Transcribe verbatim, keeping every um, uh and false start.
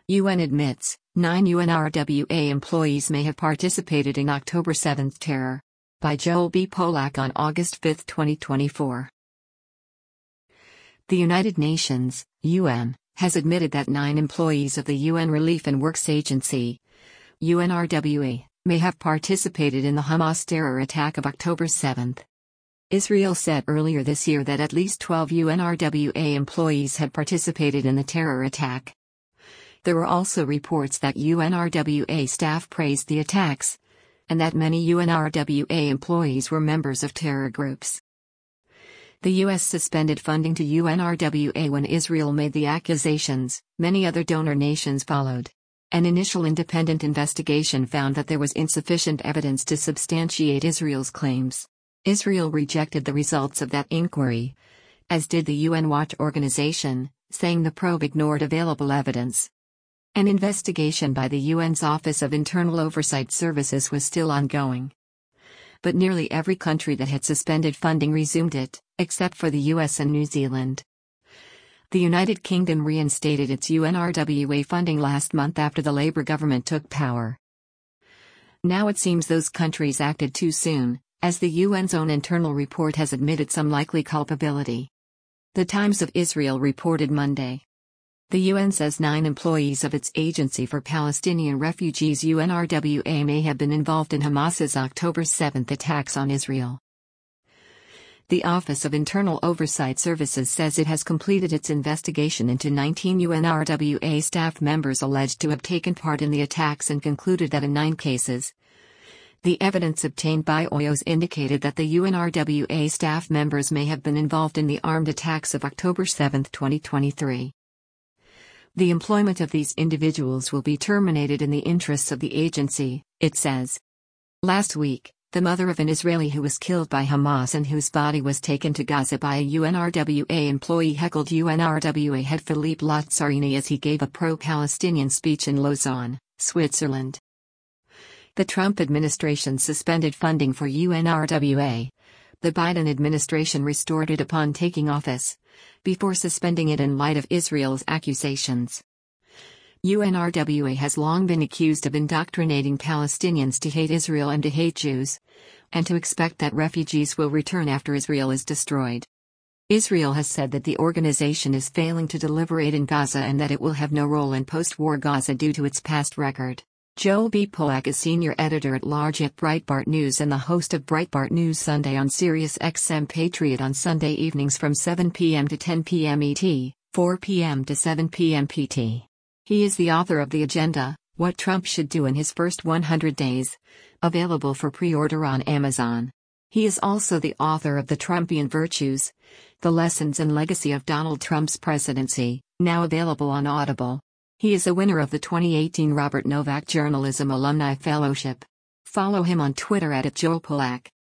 U N admits, nine U N R W A employees may have participated in October seventh terror. By Joel B. Polak on August fifth, twenty twenty-four. The United Nations, U N, has admitted that nine employees of the U N Relief and Works Agency, U N R W A, may have participated in the Hamas terror attack of October seventh. Israel said earlier this year that at least twelve U N R W A employees had participated in the terror attack. There were also reports that U N R W A staff praised the attacks, and that many U N R W A employees were members of terror groups. The U S suspended funding to U N R W A when Israel made the accusations. Many other donor nations followed. An initial independent investigation found that there was insufficient evidence to substantiate Israel's claims. Israel rejected the results of that inquiry, as did the U N Watch organization, saying the probe ignored available evidence. An investigation by the U N's Office of Internal Oversight Services was still ongoing. But nearly every country that had suspended funding resumed it, except for the U S and New Zealand. The United Kingdom reinstated its U N R W A funding last month after the Labour government took power. Now it seems those countries acted too soon, as the U N's own internal report has admitted some likely culpability. The Times of Israel reported Monday. The U N says nine employees of its Agency for Palestinian Refugees U N R W A may have been involved in Hamas's October seventh attacks on Israel. The Office of Internal Oversight Services says it has completed its investigation into nineteen U N R W A staff members alleged to have taken part in the attacks and concluded that in nine cases, the evidence obtained by O Y O S indicated that the U N R W A staff members may have been involved in the armed attacks of October seventh, twenty twenty-three. The employment of these individuals will be terminated in the interests of the agency, it says. Last week, the mother of an Israeli who was killed by Hamas and whose body was taken to Gaza by a U N R W A employee heckled U N R W A head Philippe Lazzarini as he gave a pro-Palestinian speech in Lausanne, Switzerland. The Trump administration suspended funding for U N R W A. The Biden administration restored it upon taking office, before suspending it in light of Israel's accusations. U N R W A has long been accused of indoctrinating Palestinians to hate Israel and to hate Jews, and to expect that refugees will return after Israel is destroyed. Israel has said that the organization is failing to deliver aid in Gaza and that it will have no role in post-war Gaza due to its past record. Joel B. Polak is senior editor-at-large at Breitbart News and the host of Breitbart News Sunday on Sirius X M Patriot on Sunday evenings from seven p m to ten p m E T, four p m to seven p m P T. He is the author of The Agenda, What Trump Should Do in His First one hundred days, available for pre-order on Amazon. He is also the author of The Trumpian Virtues, The Lessons and Legacy of Donald Trump's Presidency, now available on Audible. He is a winner of the twenty eighteen Robert Novak Journalism Alumni Fellowship. Follow him on Twitter at Joel Polak.